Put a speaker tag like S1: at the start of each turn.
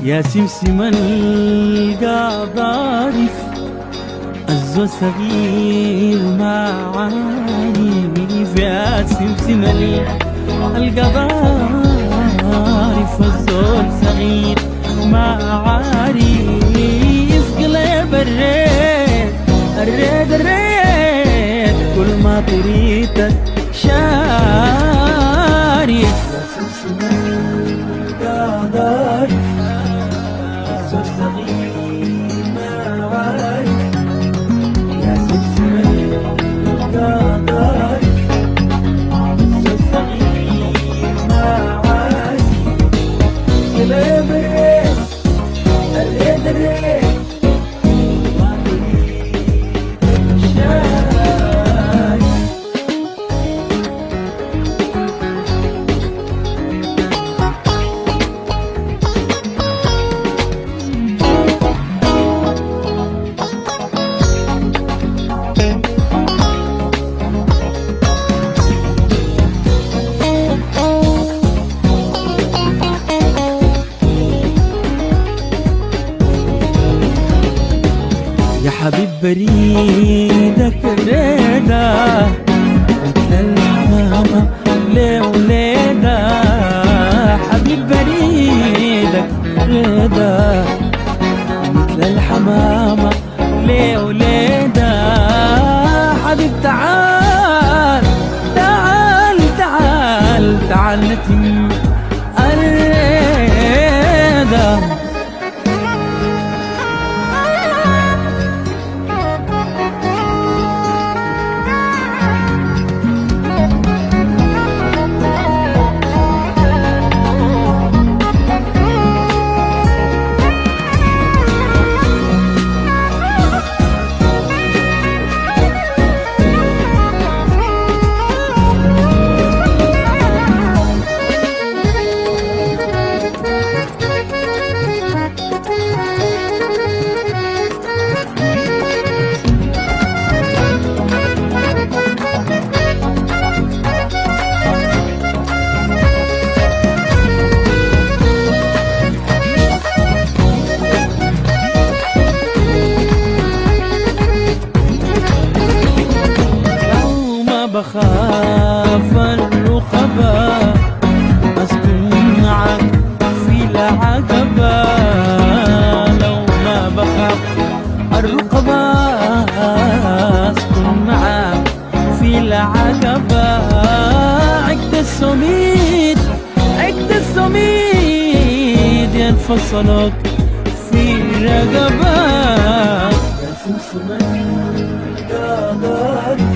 S1: يا سمسم القضارف الزول صغير ما عارف، يا سمسم القضارف الزول صغير ما عارف، قلب الريت الريت الريت كل ما طريتك شارف. يا سمسم القضارف الزول صغير ما عارف، يا سمسم القضارف الزول صغير ما عارف، قلب الريت الريت الريت ما طريقك شارف. يا حبيب بريدك ريدا مثل الحمامة ليه وليدا، حبيب بريدك ريدا مثل الحمامة ليه وليدا، حبيب تعال تعال تعال تعال نتم الريدا. بخاف الرقبة أسكن معك في العقبة، لو ما بخاف الرقبة أسكن معك في العقبة، عقد السميد عقد السميد ينفصلك في رقبة. يا سمسم القضارف